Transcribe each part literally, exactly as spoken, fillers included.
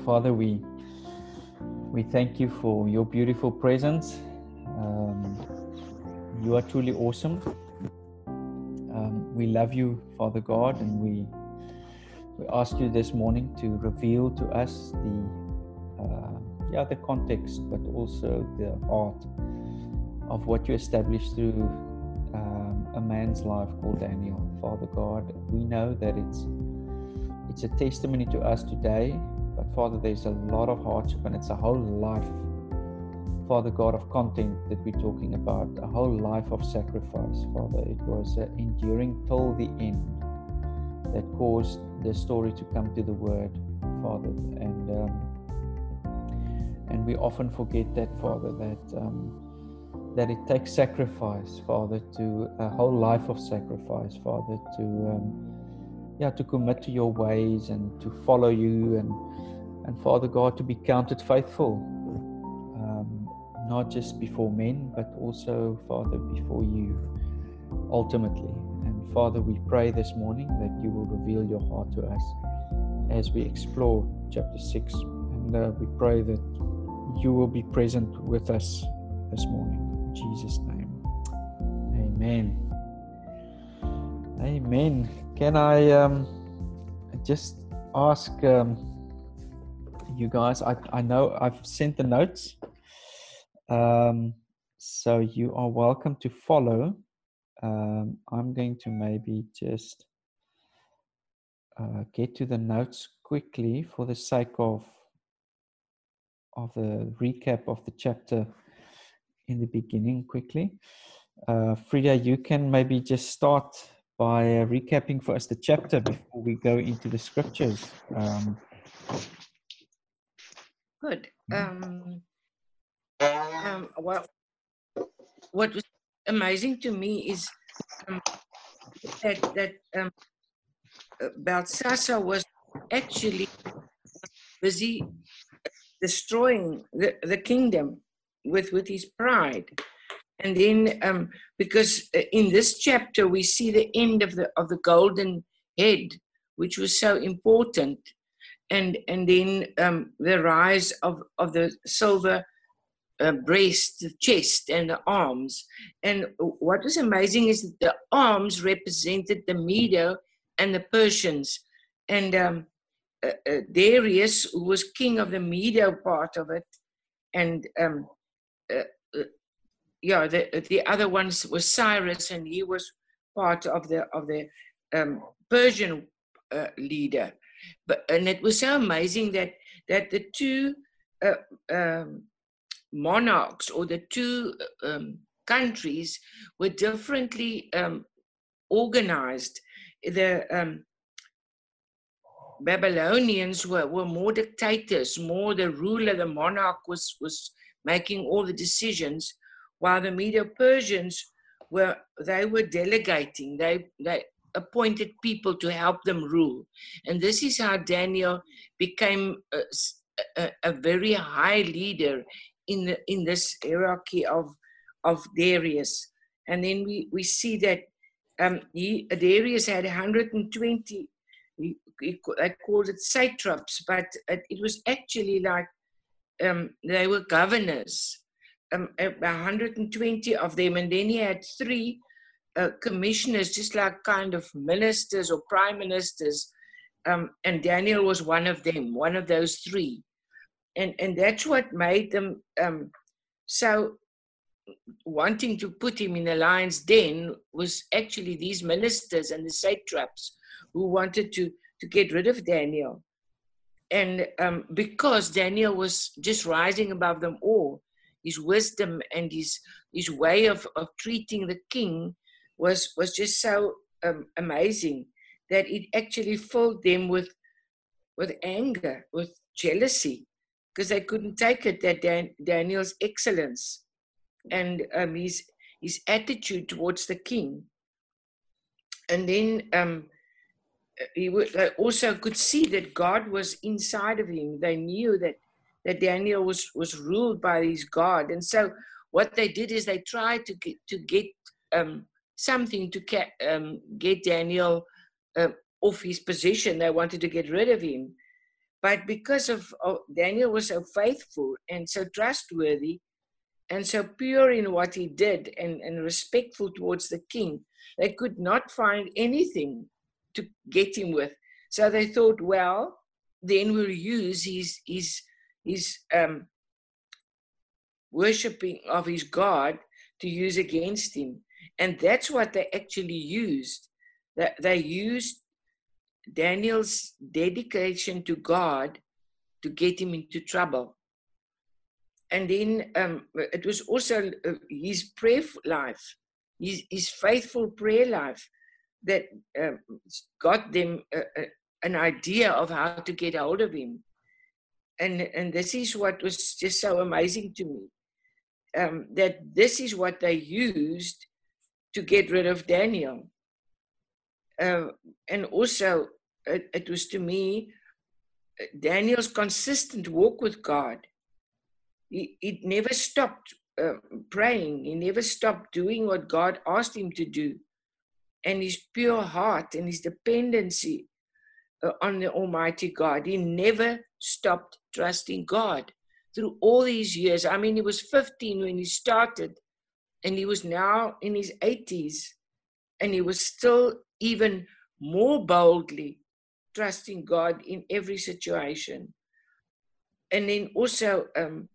Father, we we thank you for your beautiful presence. Um, you are truly awesome. Um, we love you, Father God, and we we ask you this morning to reveal to us the uh, yeah the context, but also the heart of what you established through um, a man's life called Daniel. Father God, we know that it's it's a testimony to us today, but Father, there's a lot of hardship, and it's a whole life, Father God, of content that we're talking about, a whole life of sacrifice. Father, it was uh, enduring till the end that caused the story to come to the Word, Father, and um, and we often forget that, Father, that um, that it takes sacrifice, Father, to a whole life of sacrifice, Father, to um, yeah, to commit to your ways and to follow you, and and Father God, to be counted faithful, um, not just before men, but also, Father, before you, ultimately. And Father, we pray this morning that you will reveal your heart to us as we explore chapter six, and uh, we pray that you will be present with us this morning. In Jesus' name, amen. Amen. Can I um, just ask um, you guys, I, I know I've sent the notes, um, so you are welcome to follow. Um, I'm going to maybe just uh, get to the notes quickly for the sake of, of the recap of the chapter in the beginning quickly. Uh, Frida, you can maybe just start by uh, recapping for us the chapter before we go into the scriptures. Um, Good. Um, um, well, what was amazing to me is um, that that um, Belshazzar was actually busy destroying the, the kingdom with with his pride. And then, um, because in this chapter we see the end of the of the golden head, which was so important, and and then um, the rise of of the silver uh, breast, the chest, and the arms. And what was amazing is that the arms represented the Medo and the Persians, and um, uh, uh, Darius, who was king of the Medo part of it, and um, uh, uh, yeah, the the other ones was Cyrus, and he was part of the of the um, Persian uh, leader. But and it was so amazing that that the two uh, um, monarchs, or the two um, countries, were differently um, organized. The um, Babylonians were, were more dictators, more the ruler, the monarch was, was making all the decisions, while the Medo-Persians were, they were delegating, they, they appointed people to help them rule. And this is how Daniel became a, a, a very high leader in, the, in this hierarchy of, of Darius. And then we, we see that um, he, Darius had one hundred twenty, he, he, they called it satraps, but it, it was actually like um, they were governors, um, one hundred twenty of them. And then he had three uh, commissioners, just like kind of ministers or prime ministers. Um, and Daniel was one of them, one of those three. And, and that's what made them um, so wanting to put him in the lion's den, was actually these ministers and the satraps who wanted to, to get rid of Daniel. And um, because Daniel was just rising above them all, his wisdom and his his way of, of treating the king was, was just so um, amazing that it actually filled them with, with anger, with jealousy, because they couldn't take it, that Dan, Daniel's excellence and um, his his attitude towards the king. And then um, he would, they also could see that God was inside of him. They knew that that Daniel was was ruled by his God. And so what they did is they tried to get to get um, something to ca- um, get Daniel uh, off his position. They wanted to get rid of him. But because of, of Daniel was so faithful and so trustworthy and so pure in what he did and, and respectful towards the king, they could not find anything to get him with. So they thought, well, then we'll use his his his um, worshipping of his God to use against him. And that's what they actually used. That they used Daniel's dedication to God to get him into trouble. And then um, it was also uh, his prayer life, his, his faithful prayer life that uh, got them uh, uh, an idea of how to get hold of him. And, and this is what was just so amazing to me, um, that this is what they used to get rid of Daniel. Uh, and also, it, it was to me, Daniel's consistent walk with God. He, he never stopped uh, praying. He never stopped doing what God asked him to do. And his pure heart and his dependency uh, on the Almighty God. He never stopped trusting God through all these years. I mean, he was fifteen when he started, and he was now in his eighties, and he was still even more boldly trusting God in every situation. And then also, um,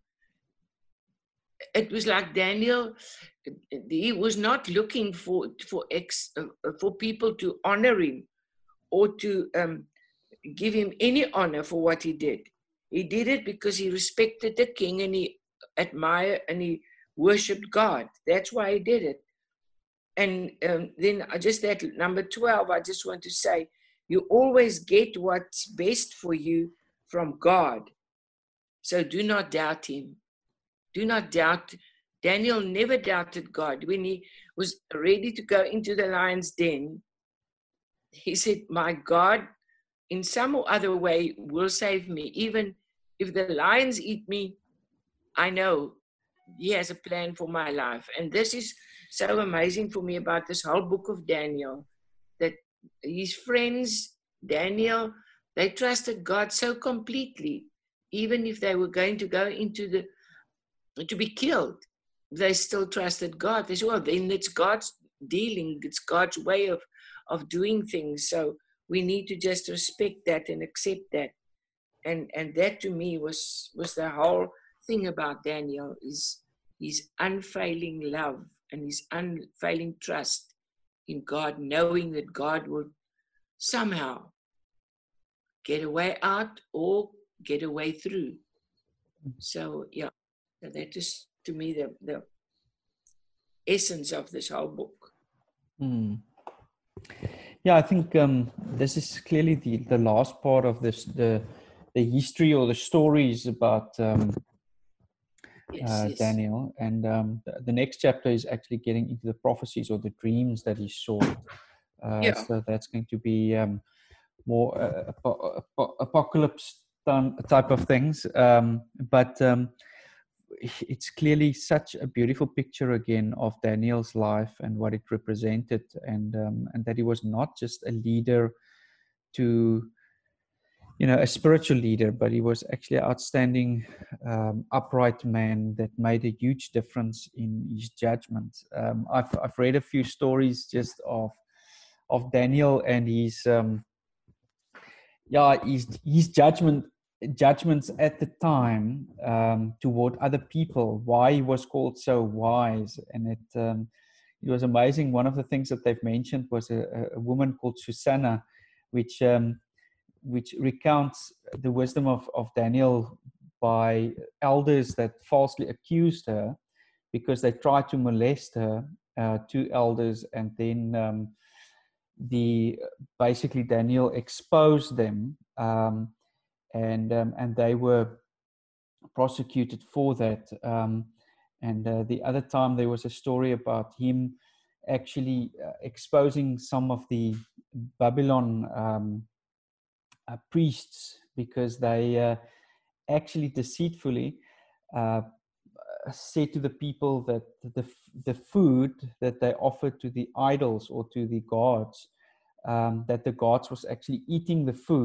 it was like Daniel, he was not looking for for ex, uh, for people to honor him or to um, give him any honor for what he did. He did it because he respected the king and he admired and he worshipped God. That's why he did it. And um, then just that number twelve, I just want to say, you always get what's best for you from God. So do not doubt him. Do not doubt. Daniel never doubted God. When he was ready to go into the lion's den, he said, my God, in some or other way, will save me. Even if the lions eat me, I know he has a plan for my life. And this is so amazing for me about this whole book of Daniel, that his friends, Daniel, they trusted God so completely, even if they were going to go into the, to be killed, they still trusted God. They said, well, then it's God's dealing, it's God's way of, of doing things. So we need to just respect that and accept that. And and that to me was, was the whole thing about Daniel, is his unfailing love and his unfailing trust in God, knowing that God would somehow get a way out or get a way through. So, yeah, so that is to me the, the essence of this whole book. Mm. Yeah, I think um, this is clearly the, the last part of this, the the history or the stories about um, Yes, uh, yes. Daniel. And um, the, the next chapter is actually getting into the prophecies or the dreams that he saw. Uh, Yeah. So that's going to be um, more uh, ap- ap- apocalypse type of things. Um, but um, it's clearly such a beautiful picture again of Daniel's life and what it represented, and um, and that he was not just a leader to, you know, a spiritual leader, but he was actually an outstanding, um, upright man that made a huge difference in his judgment. Um, I've I've read a few stories just of of Daniel and his um, yeah his his judgment judgments at the time um, toward other people. Why he was called so wise, and it um, it was amazing. One of the things that they've mentioned was a, a woman called Susanna, which um, which recounts the wisdom of, of Daniel by elders that falsely accused her because they tried to molest her, uh, two elders, and then um, the basically Daniel exposed them, um, and um, and they were prosecuted for that. Um, and uh, the other time there was a story about him actually uh, exposing some of the Babylon um, uh, priests, because they uh, actually deceitfully uh, said to the people that the the food that they offered to the idols or to the gods, um, that the gods was actually eating the food,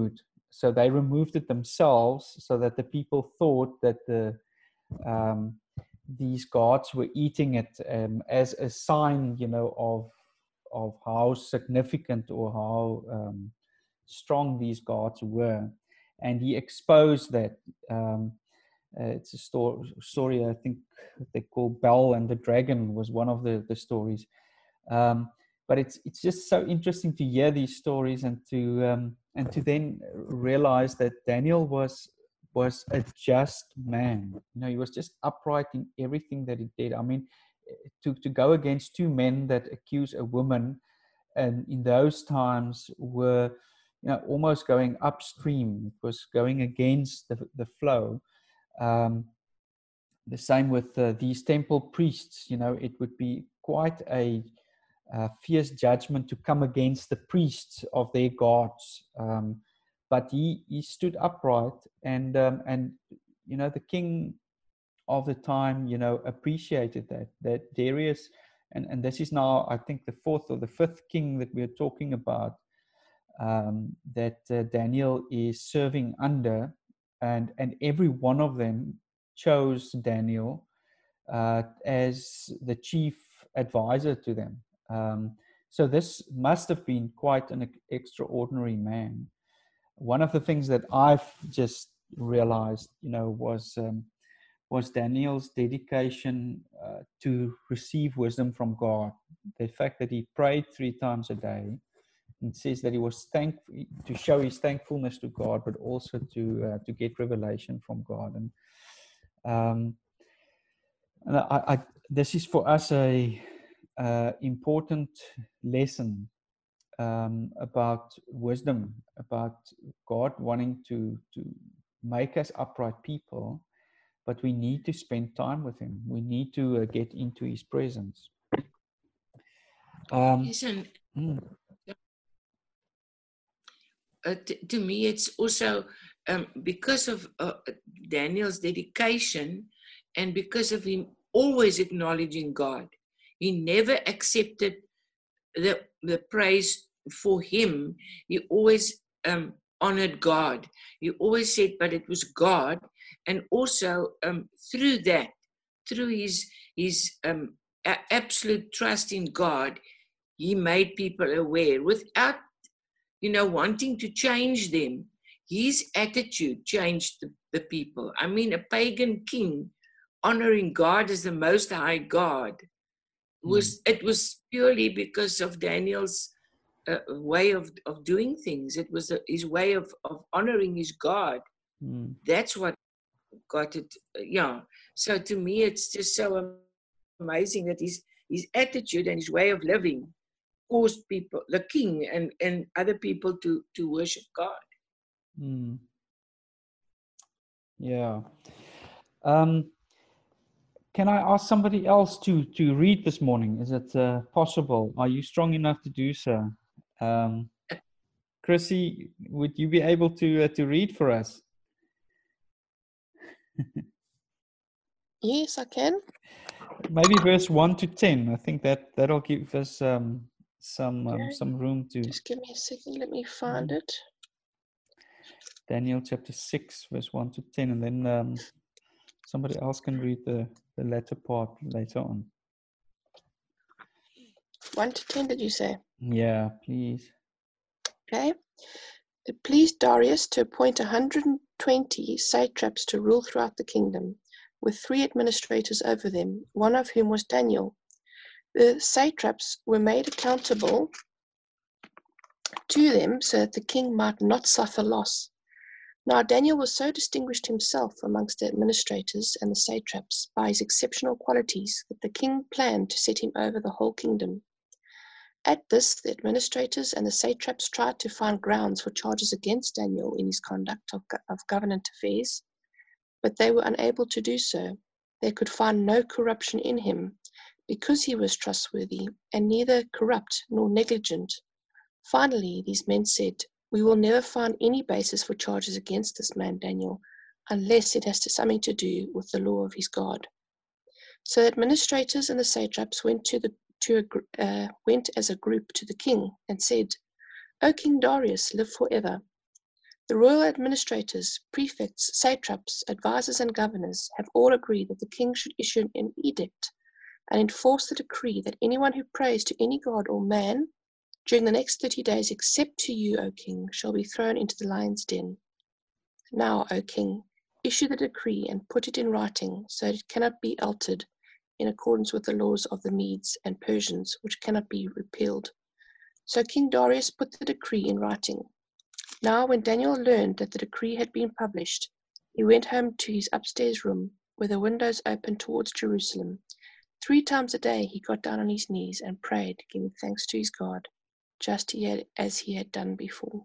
so they removed it themselves, so that the people thought that the um, these gods were eating it um, as a sign, you know, of of how significant or how um, strong these gods were. And he exposed that. Um, uh, it's a story, story, I think they call Bell and the Dragon was one of the, the stories. Um, but it's it's just so interesting to hear these stories and to um, and to then realize that Daniel was was a just man. You know, he was just upright in everything that he did. I mean, to to go against two men that accuse a woman, and in those times were, you know, almost going upstream. It was going against the the flow. Um, the same with uh, these temple priests. You know, it would be quite a uh, fierce judgment to come against the priests of their gods. Um, but he he stood upright, and um, and you know, the king of the time, you know, appreciated that that Darius, and and this is now, I think, the fourth or the fifth king that we are talking about, um, that uh, Daniel is serving under, and and every one of them chose Daniel uh, as the chief advisor to them. Um, so this must have been quite an extraordinary man. One of the things that I've just realized, you know, was um, was Daniel's dedication uh, to receive wisdom from God. The fact that he prayed three times a day, and says that he was thankful to show his thankfulness to God, but also to uh, to get revelation from God. And um, and I, I, this is for us a uh, important lesson um, about wisdom, about God wanting to to make us upright people, but we need to spend time with Him. We need to uh, get into His presence. Um, Yes, and mm, uh, t- to me, it's also um, because of uh, Daniel's dedication and because of him always acknowledging God. He never accepted the, the praise for him. He always um, honored God. He always said, but it was God. And also um, through that, through his, his um, a- absolute trust in God, he made people aware without, you know, wanting to change them. His attitude changed the, the people. I mean, a pagan king honoring God as the Most High God was, mm. it was purely because of Daniel's uh, way of, of doing things. It was a, his way of, of honoring his God. Mm. That's what got it. Yeah. So to me, it's just so amazing that his, his attitude and his way of living caused people, the king and, and other people to, to worship God. mm. Yeah. Um, can I ask somebody else to, to read this morning? Is it uh, possible? Are you strong enough to do so? Um, Chrissy, would you be able to uh, to read for us? Yes, I can. Maybe verse one to ten. I think that that'll give us um, some Okay. um, some room to. Just give me a second. Let me find it. Daniel chapter six, verse one to ten, and then um, somebody else can read the the latter part later on. One to ten, did you say? Yeah, please. Okay. It pleased Darius to appoint one hundred twenty satraps to rule throughout the kingdom, with three administrators over them, one of whom was Daniel. The satraps were made accountable to them so that the king might not suffer loss. Now Daniel was so distinguished himself amongst the administrators and the satraps by his exceptional qualities that the king planned to set him over the whole kingdom. At this, the administrators and the satraps tried to find grounds for charges against Daniel in his conduct of, of government affairs, but they were unable to do so. They could find no corruption in him, because he was trustworthy and neither corrupt nor negligent. Finally, these men said, "We will never find any basis for charges against this man Daniel, unless it has something to do with the law of his God." So the administrators and the satraps went to the to a, uh, went as a group to the king and said, "O King Darius, live forever. The royal administrators, prefects, satraps, advisors, and governors have all agreed that the king should issue an edict and enforce the decree that anyone who prays to any god or man during the next thirty days, except to you, O king, shall be thrown into the lion's den. Now, O king, issue the decree and put it in writing so that it cannot be altered in accordance with the laws of the Medes and Persians, which cannot be repealed. So King Darius put the decree in writing. Now, when Daniel learned that the decree had been published, he went home to his upstairs room, where the windows opened towards Jerusalem. Three times a day he got down on his knees and prayed, giving thanks to his God, just as he had done before.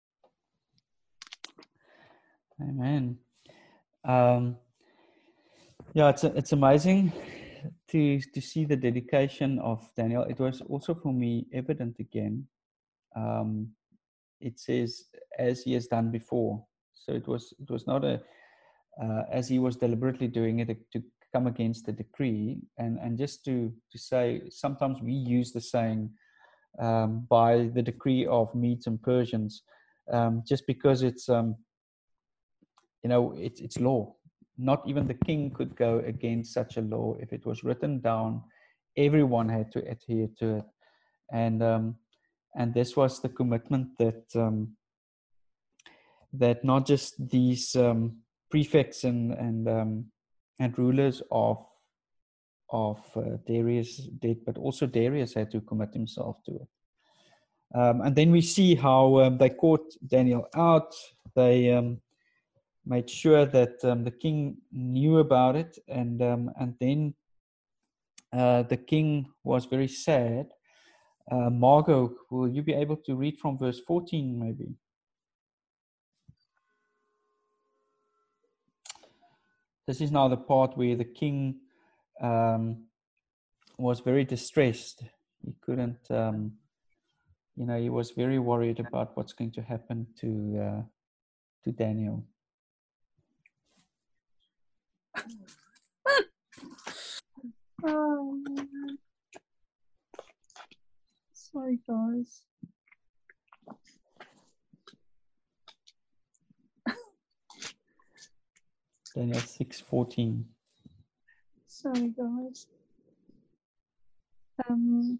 Amen. Um, yeah, it's it's amazing to to see the dedication of Daniel. It was also for me evident again. Um, it says, as he has done before. So it was it was not a uh, as he was deliberately doing it to come against the decree. And and just to to say, sometimes we use the saying, um, by the decree of Medes and Persians, um, just because it's um, you know it's it's law. Not even the king could go against such a law. If it was written down, everyone had to adhere to it. And um, and this was the commitment that um, that not just these um, prefects and and um, and rulers of of uh, Darius did, but also Darius had to commit himself to it. Um, and then we see how um, they caught Daniel out. They um, made sure that um, the king knew about it, and um, and then uh, the king was very sad. Uh, Margot, will you be able to read from verse fourteen, maybe? This is now the part where the king um, was very distressed. He couldn't, um, you know, he was very worried about what's going to happen to uh, to Daniel. Oh, sorry, guys. Daniel six fourteen. Sorry, guys. Um,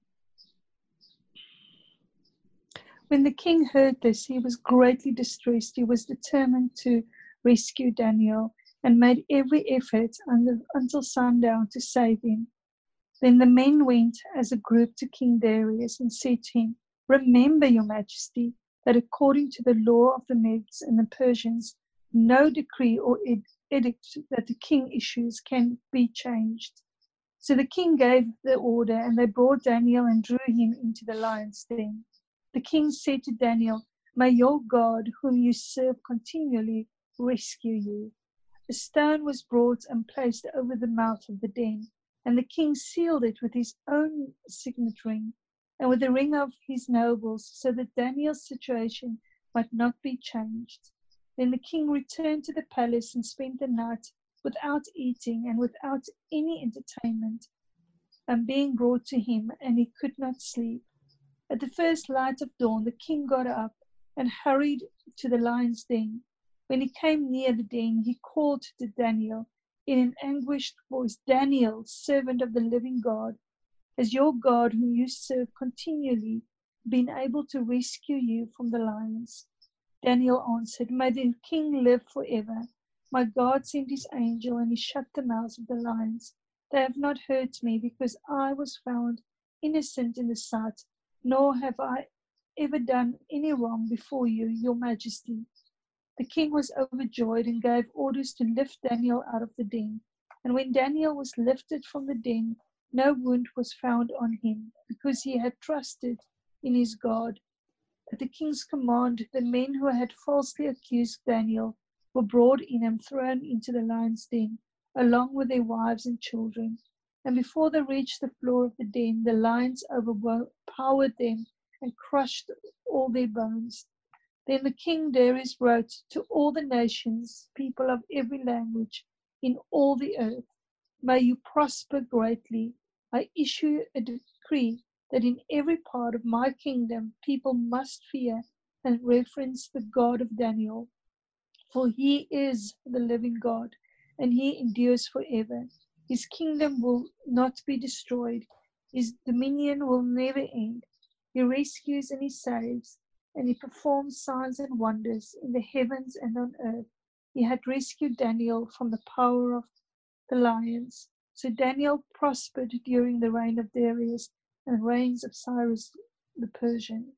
when the king heard this, he was greatly distressed. He was determined to rescue Daniel and made every effort under, until sundown to save him. Then the men went as a group to King Darius and said to him, "Remember, your majesty, that according to the law of the Medes and the Persians, no decree or ed- edict that the king issues can be changed." So the king gave the order, and they brought Daniel and drew him into the lion's den. The king said to Daniel, "May your God, whom you serve continually, rescue you." A stone was brought and placed over the mouth of the den, and the king sealed it with his own signet ring and with the ring of his nobles, so that Daniel's situation might not be changed. Then the king returned to the palace and spent the night without eating and without any entertainment, and being brought to him, and he could not sleep. At the first light of dawn, the king got up and hurried to the lion's den. When he came near the den, he called to Daniel in an anguished voice, "Daniel, servant of the living God, has your God, whom you serve continually, been able to rescue you from the lions?" Daniel answered, "May the king live forever. My God sent his angel, and he shut the mouths of the lions. They have not hurt me, because I was found innocent in the sight, nor have I ever done any wrong before you, your majesty." The king was overjoyed and gave orders to lift Daniel out of the den. And when Daniel was lifted from the den, no wound was found on him, because he had trusted in his God. At the king's command, the men who had falsely accused Daniel were brought in and thrown into the lion's den, along with their wives and children. And before they reached the floor of the den, the lions overpowered them and crushed all their bones. Then the king Darius wrote to all the nations, people of every language, in all the earth, "May you prosper greatly. I issue a decree that in every part of my kingdom people must fear and reverence the God of Daniel. For he is the living God, and he endures forever. His kingdom will not be destroyed. His dominion will never end. He rescues and he saves, and he performs signs and wonders in the heavens and on earth. He had rescued Daniel from the power of the lions. So Daniel prospered during the reign of Darius and reigns of Cyrus the Persian.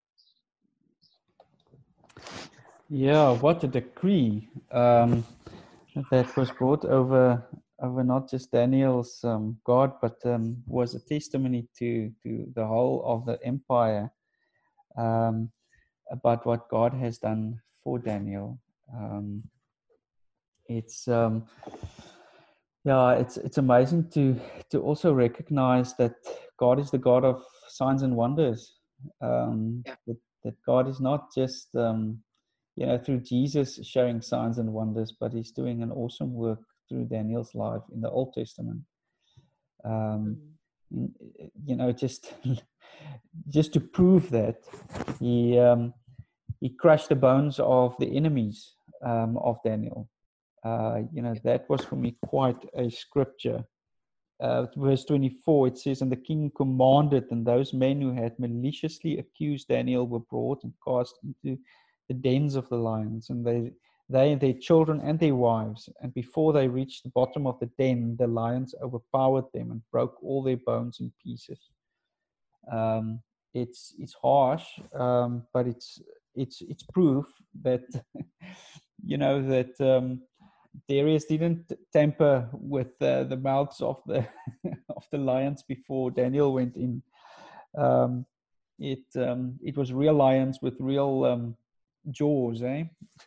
Yeah, what a decree um, that was brought over over not just Daniel's um, God, but um, was a testimony to to the whole of the empire um, about what God has done for Daniel. Um, it's um, yeah, it's it's amazing to to also recognize that God is the God of signs and wonders. Um, Yeah. that, that God is not just um, you know, through Jesus showing signs and wonders, but he's doing an awesome work through Daniel's life in the Old Testament. Um, Mm. you know, just just to prove that he um, he crushed the bones of the enemies um, of Daniel. Uh, you know, that was for me quite a scripture. Uh, verse twenty-four, it says, "And the king commanded, and those men who had maliciously accused Daniel were brought and cast into the dens of the lions, and they, they, their children and their wives. And before they reached the bottom of the den, the lions overpowered them and broke all their bones in pieces." Um, it's it's harsh, um, but it's it's it's proof that you know that. Um, Darius didn't tamper with uh, the mouths of the of the lions before Daniel went in. Um, it um, it was real lions with real um, jaws, eh?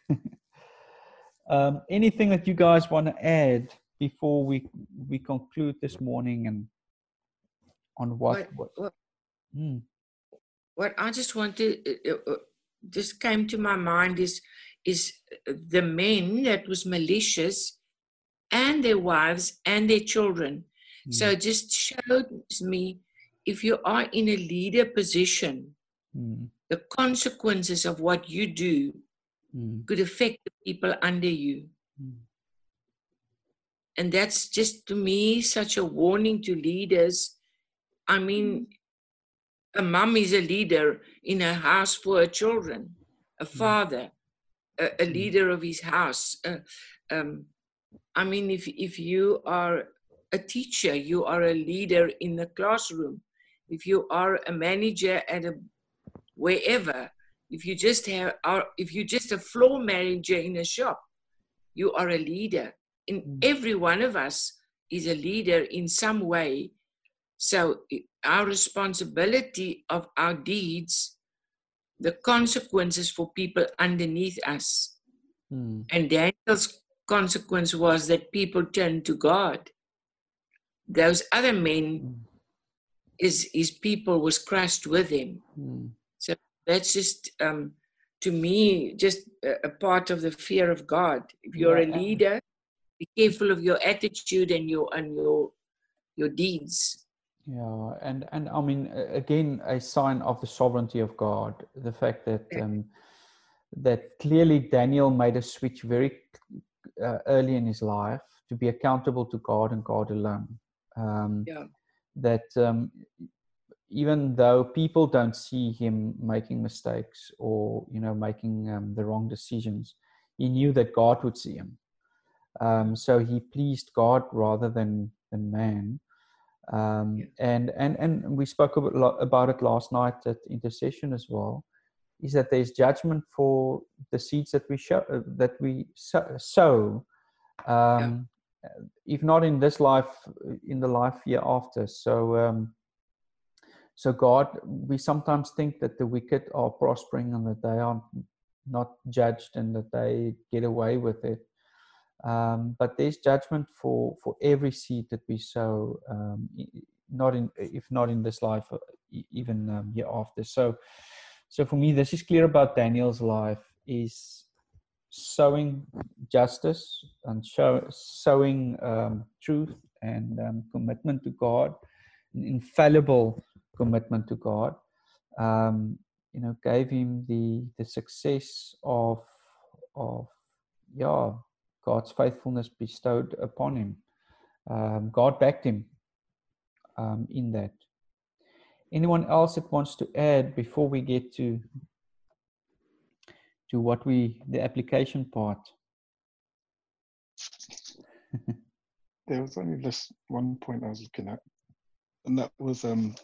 um, anything that you guys want to add before we we conclude this morning and on what What, what? what, Hmm. what I just want to, uh, uh, just came to my mind is, is the men that was malicious and their wives and their children. Hmm. So it just shows me, if you are in a leader position, Hmm. the consequences of what you do Hmm. could affect the people under you. Hmm. And that's just, to me, such a warning to leaders. I mean, a mom is a leader in her house for her children, a father, a, a leader of his house. Uh, um, I mean, if, if you are a teacher, you are a leader in the classroom. If you are a manager at a wherever, if you just have, are, if you're just a floor manager in a shop, you are a leader. In every one of us is a leader in some way. So our responsibility of our deeds, the consequences for people underneath us. Hmm. And Daniel's consequence was that people turned to God. Those other men, his, his people was crushed with him. Hmm. So that's just, um, to me, just a, a part of the fear of God. If you're Yeah, a leader, be careful of your attitude and your and your your deeds. Yeah, and and I mean, a- again, a sign of the sovereignty of God, the fact that um, that clearly Daniel made a switch very uh, early in his life to be accountable to God and God alone. Um, Yeah. that um, even though people don't see him making mistakes or you know making um, the wrong decisions, he knew that God would see him. Um, so he pleased God rather than than man. Um, Yeah. and, and, and we spoke about it last night at intercession as well, is that there's judgment for the seeds that we show, uh, that we sow, um, yeah. if not in this life, in the life hereafter. So, um, so God, we sometimes think that the wicked are prospering and that they are not judged and that they get away with it. Um, but there's judgment for, for every seed that we sow, um, not in, if not in this life, even um, hereafter. So, so for me, this is clear about Daniel's life: is sowing justice and show, sowing um, truth and um, commitment to God, an infallible commitment to God. Um, you know, gave him the the success of of yeah, God's faithfulness bestowed upon him. Um, God backed him um, in that. Anyone else that wants to add before we get to to what we the application part? There was only this one point I was looking at, and that was um,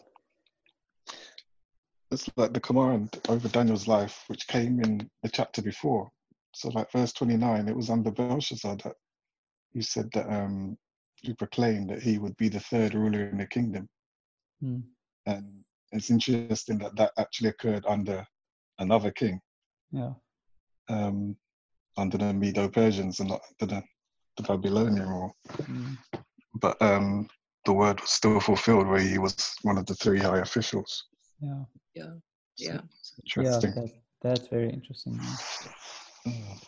it's like the command over Daniel's life, which came in the chapter before. So, like verse twenty-nine, it was under Belshazzar that you said that um, you proclaimed that he would be the third ruler in the kingdom, Hmm. and it's interesting that that actually occurred under another king, Yeah. um, under the Medo-Persians and not under the, the Babylonian rule. Hmm. But um, the word was still fulfilled where he was one of the three high officials. Yeah. Yeah. So Yeah. it's interesting. Yeah, that, that's very interesting. Yeah. Mm.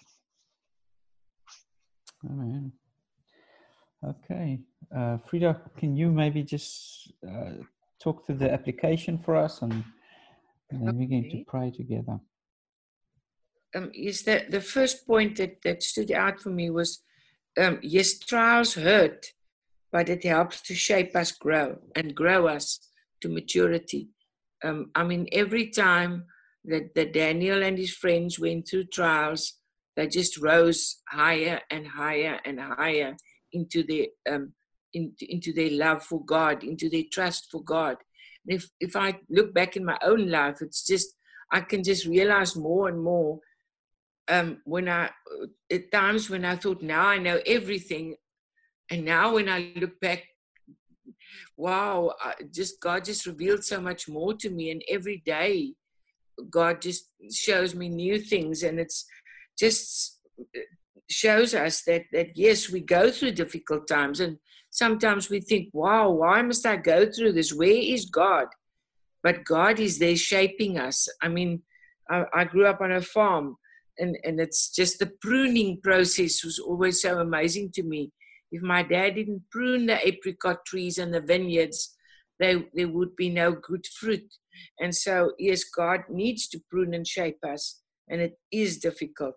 Amen. Okay. Uh, Frida, can you maybe just uh, talk through the application for us, and, and then we're going to Okay. pray together. Um, is that the first point that, that stood out for me was, um, yes, trials hurt, but it helps to shape us grow and grow us to maturity. Um, I mean, every time that, that Daniel and his friends went through trials, they just rose higher and higher and higher into their um, into, into their love for God, into their trust for God. And if if I look back in my own life, it's just I can just realize more and more. Um, when I at times when I thought now I know everything, and now when I look back, wow, I just God just revealed so much more to me, and every day God just shows me new things, and it's just shows us that that yes, we go through difficult times, and sometimes we think, wow, why must I go through this? Where is God? But God is there shaping us. I mean, I, I grew up on a farm, and, and it's just the pruning process was always so amazing to me. If my dad didn't prune the apricot trees and the vineyards, they, there would be no good fruit. And so, yes, God needs to prune and shape us, and it is difficult.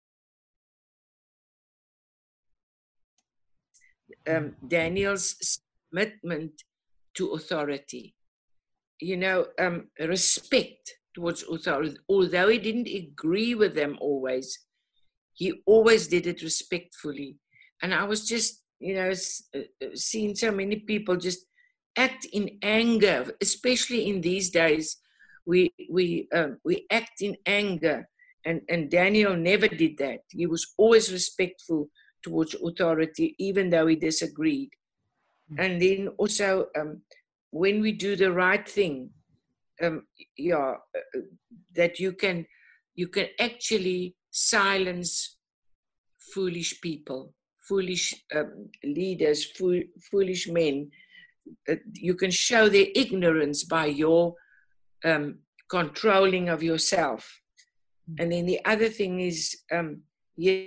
Um, Daniel's commitment to authority, you know, um, respect towards authority, although he didn't agree with them always, he always did it respectfully. And I was just, you know, seeing so many people just act in anger, especially in these days. We we um, we act in anger, and and Daniel never did that. He was always respectful towards authority, even though he disagreed. And then also, um, when we do the right thing, um, yeah, uh, that you can you can actually silence foolish people, foolish um, leaders, fool, foolish men. Uh, you can show their ignorance by your um, controlling of yourself. And then the other thing is, um, yeah,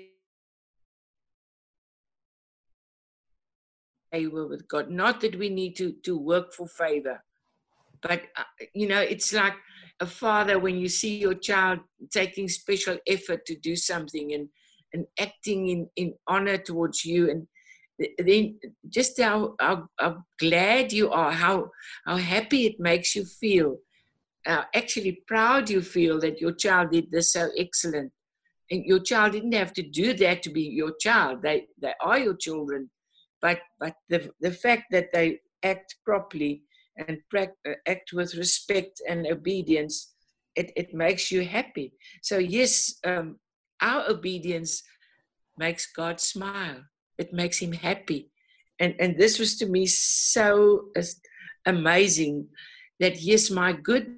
favor with God. Not that we need to, to work for favor, but, uh, you know, it's like a father when you see your child taking special effort to do something and, and acting in, in honor towards you, and then just how, how, how glad you are, how, how happy it makes you feel, uh, actually proud you feel that your child did this so excellent. And your child didn't have to do that to be your child. They, they are your children. But but the the fact that they act properly and act with respect and obedience, it, it makes you happy. So yes, um, our obedience makes God smile. It makes him happy. And, and this was to me so amazing that yes, my good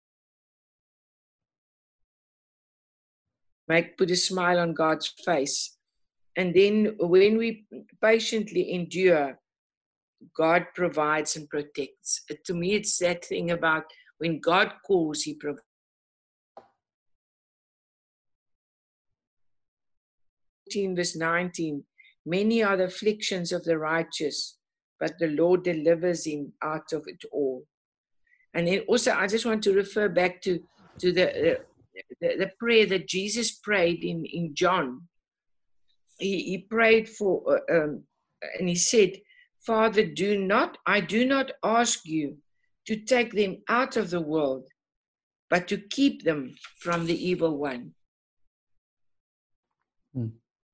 make put a smile on God's face. And then when we patiently endure, God provides and protects. To me, it's that thing about when God calls, he provides. Verse nineteen, many are the afflictions of the righteous, but the Lord delivers him out of it all. And then also, I just want to refer back to to the, the, the prayer that Jesus prayed in, in John. He, he prayed for, uh, um, and he said, Father, do not, I do not ask you to take them out of the world, but to keep them from the evil one. Mm.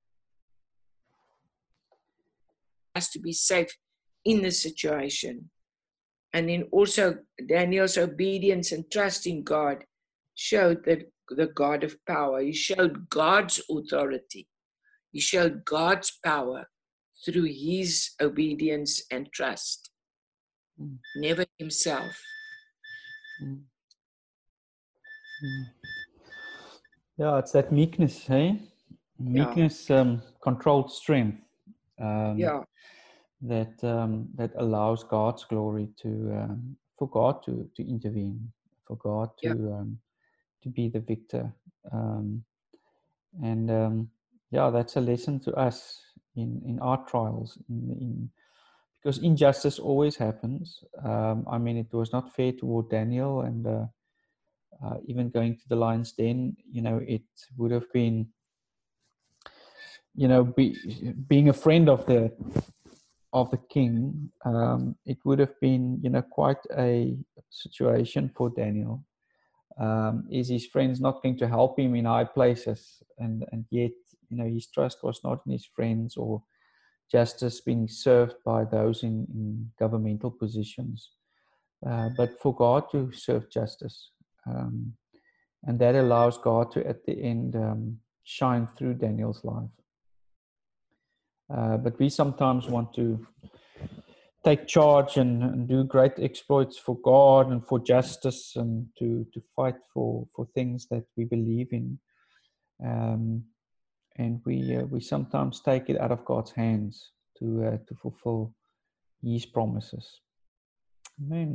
Us to be safe in the situation. And then also Daniel's obedience and trust in God showed that the God of power. He showed God's authority. He showed God's power through his obedience and trust. Mm. Never himself. Mm. Mm. Yeah, it's that meekness, hey? Meekness, yeah. um, controlled strength. Um, yeah. That um, that allows God's glory to um, for God to to intervene, for God to yeah. um, to be the victor, um, and um, yeah, that's a lesson to us in in our trials. In, in because injustice always happens. Um, I mean, it was not fair toward Daniel, and uh, uh, even going to the lion's den, you know, it would have been, you know, be, being a friend of the. of the king, um, it would have been, you know, quite a situation for Daniel. Um, is his friends not going to help him in high places? And, and yet, you know, his trust was not in his friends or justice being served by those in, in governmental positions, uh, but for God to serve justice. Um, and that allows God to, at the end, um, shine through Daniel's life. Uh, but we sometimes want to take charge and, and do great exploits for God and for justice and to, to fight for, for things that we believe in. Um, and we uh, we sometimes take it out of God's hands to uh, to fulfill his promises. Amen.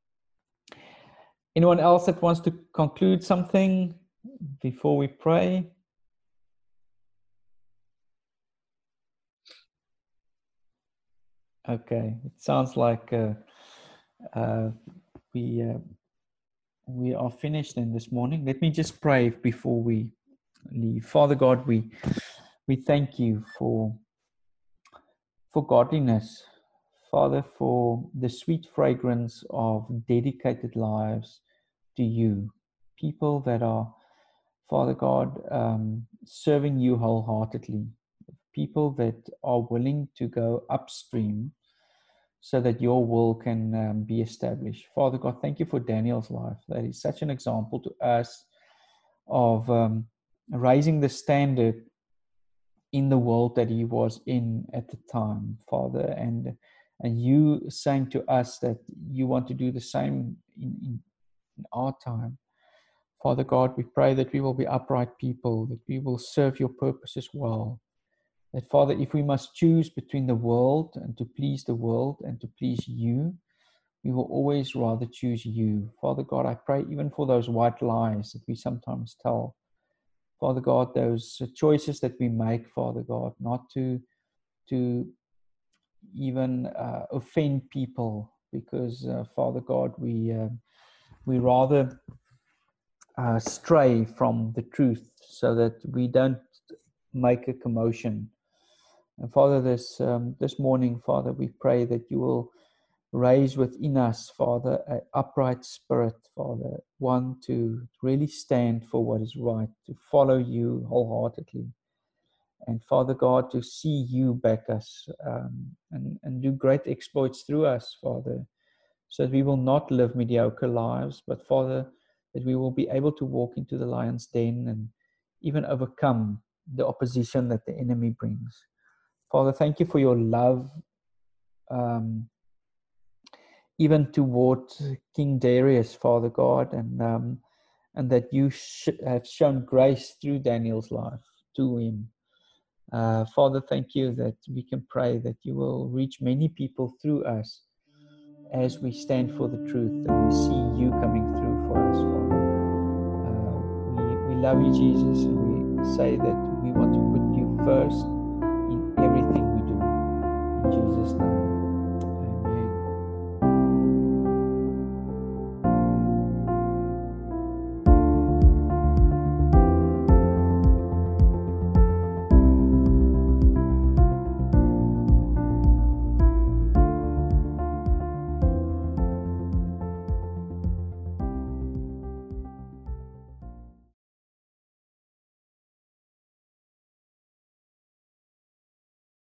Anyone else that wants to conclude something before we pray? Okay, it sounds like uh, uh, we uh, we are finished then this morning. Let me just pray before we leave. Father God, we we thank you for for godliness, Father, for the sweet fragrance of dedicated lives to you, people that are, Father God, um, serving you wholeheartedly, people that are willing to go upstream so that your will can um, be established. Father God, thank you for Daniel's life. That is such an example to us of um, raising the standard in the world that he was in at the time, Father, and and you saying to us that you want to do the same in, in, in our time. Father God, we pray that we will be upright people, that we will serve your purposes well. That, Father, if we must choose between the world and to please the world and to please you, we will always rather choose you. Father God, I pray even for those white lies that we sometimes tell. Father God, those choices that we make, Father God, not to, to even uh, offend people, because, uh, Father God, we, uh, we rather uh, stray from the truth so that we don't make a commotion. And Father, this, um, this morning, Father, we pray that you will raise within us, Father, an upright spirit, Father, one to really stand for what is right, to follow you wholeheartedly. And Father God, to see you back us um, and, and do great exploits through us, Father, so that we will not live mediocre lives, but Father, that we will be able to walk into the lion's den and even overcome the opposition that the enemy brings. Father, thank you for your love, um, even toward King Darius, Father God, and um, and that you sh- have shown grace through Daniel's life to him. Uh, Father, thank you that we can pray that you will reach many people through us as we stand for the truth and we see you coming through for us, Father. Uh, we, we love you, Jesus, and we say that we want to put you first